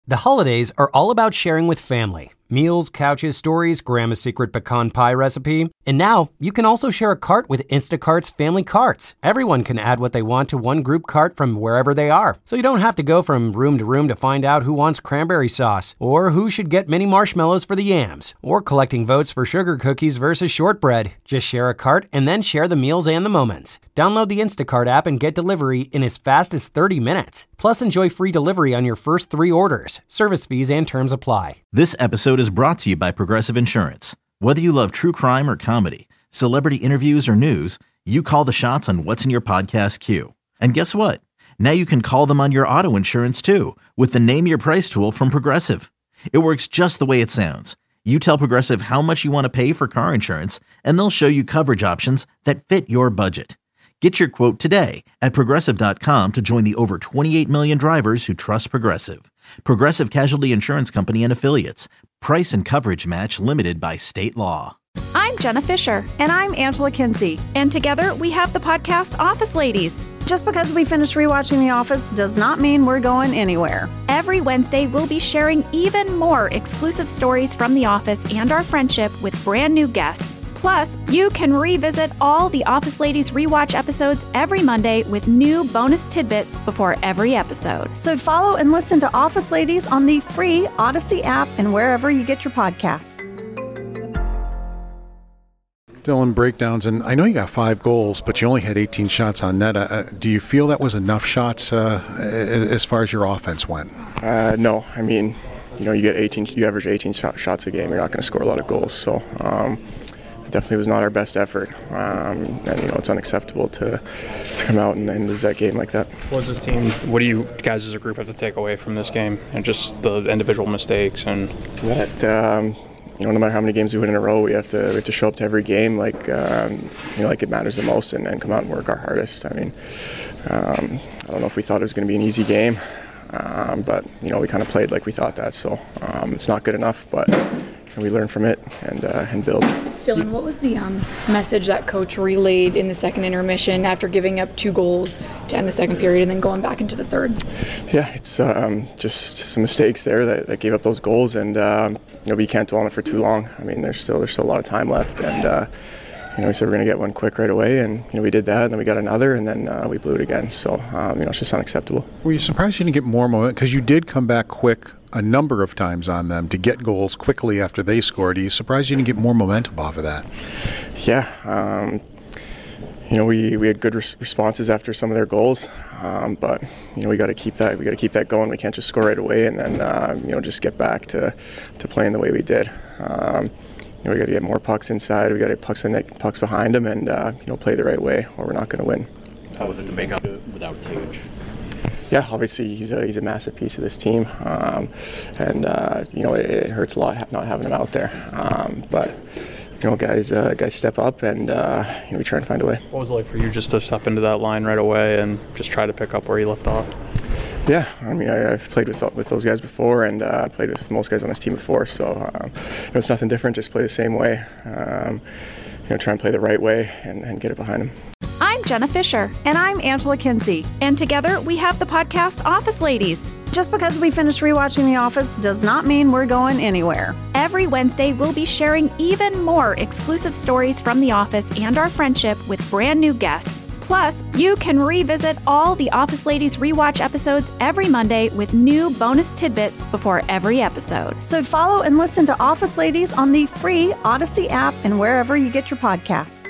The holidays are all about sharing with family. Meals, couches, stories, Grandma's secret pecan pie recipe. And now, you can also share a cart with Instacart's Family Carts. Everyone can add what they want to one group cart from wherever they are. So you don't have to go from room to find out who wants cranberry sauce, or who should get mini marshmallows for the yams, or collecting votes for sugar cookies versus shortbread. Just share a cart and then share the meals and the moments. Download the Instacart app and get delivery in as fast as 30 minutes. Plus, enjoy free delivery on your first 3 orders. Service fees and terms apply. This episode is brought to you by Progressive Insurance. Whether you love true crime or comedy, celebrity interviews or news, you call the shots on what's in your podcast queue. And guess what? Now you can call them on your auto insurance too, with the Name Your Price tool from Progressive. It works just the way it sounds. You tell Progressive how much you want to pay for car insurance, and they'll show you coverage options that fit your budget. Get your quote today at Progressive.com to join the over 28 million drivers who trust Progressive. Progressive Casualty Insurance Company and Affiliates. Price and coverage match limited by state law. I'm Jenna Fisher. And I'm Angela Kinsey. And together we have the podcast Office Ladies. Just because we finished rewatching The Office does not mean we're going anywhere. Every Wednesday, we'll be sharing even more exclusive stories from The Office and our friendship with brand new guests. Plus, you can revisit all the Office Ladies rewatch episodes every Monday with new bonus tidbits before every episode. So follow and listen to Office Ladies on the free Odyssey app and wherever you get your podcasts. Dylan, breakdowns, and I know you got 5 goals, but you only had 18 shots on net. Do you feel that was enough shots as far as your offense went? No. I mean, you average 18 shots a game. You're not going to score a lot of goals. So it definitely was not our best effort. And it's unacceptable to come out and lose that game like that. What do you guys as a group have to take away from this game, and just the individual mistakes? And no matter how many games we win in a row, we have to show up to every game like it matters the most, and come out and work our hardest. I mean, I don't know if we thought it was going to be an easy game, but we kind of played like we thought that. So it's not good enough, but we learn from it and build. Dylan, what was the message that coach relayed in the second intermission after giving up 2 goals to end the second period and then going back into the third? Yeah, it's just some mistakes there that gave up those goals, and we can't dwell on it for too long. I mean, there's still a lot of time left, and we said we're going to get one quick right away, and we did that, and then we got another, and then we blew it again. So it's just unacceptable. Were you surprised you didn't get more momentum? Because you did come back quick a number of times on them to get goals quickly after they scored. Are you surprised you didn't get more momentum off of that? Yeah. We had good responses after some of their goals, but we got to keep that. We got to keep that going. We can't just score right away and then just get back to playing the way we did. We got to get more pucks inside. We got to get pucks behind them, and play the right way, or we're not going to win. How was it to make up without Tage? Yeah, obviously he's a massive piece of this team, and it hurts a lot not having him out there. But guys step up, and we try and find a way. What was it like for you just to step into that line right away and just try to pick up where you left off? Yeah, I mean, I've played with those guys before, and played with most guys on this team before, so it's nothing different. Just play the same way. Try and play the right way and get it behind them. I'm Jenna Fisher. And I'm Angela Kinsey. And together we have the podcast Office Ladies. Just because we finished rewatching The Office does not mean we're going anywhere. Every Wednesday, we'll be sharing even more exclusive stories from The Office and our friendship with brand new guests. Plus, you can revisit all the Office Ladies rewatch episodes every Monday with new bonus tidbits before every episode. So follow and listen to Office Ladies on the free Odyssey app and wherever you get your podcasts.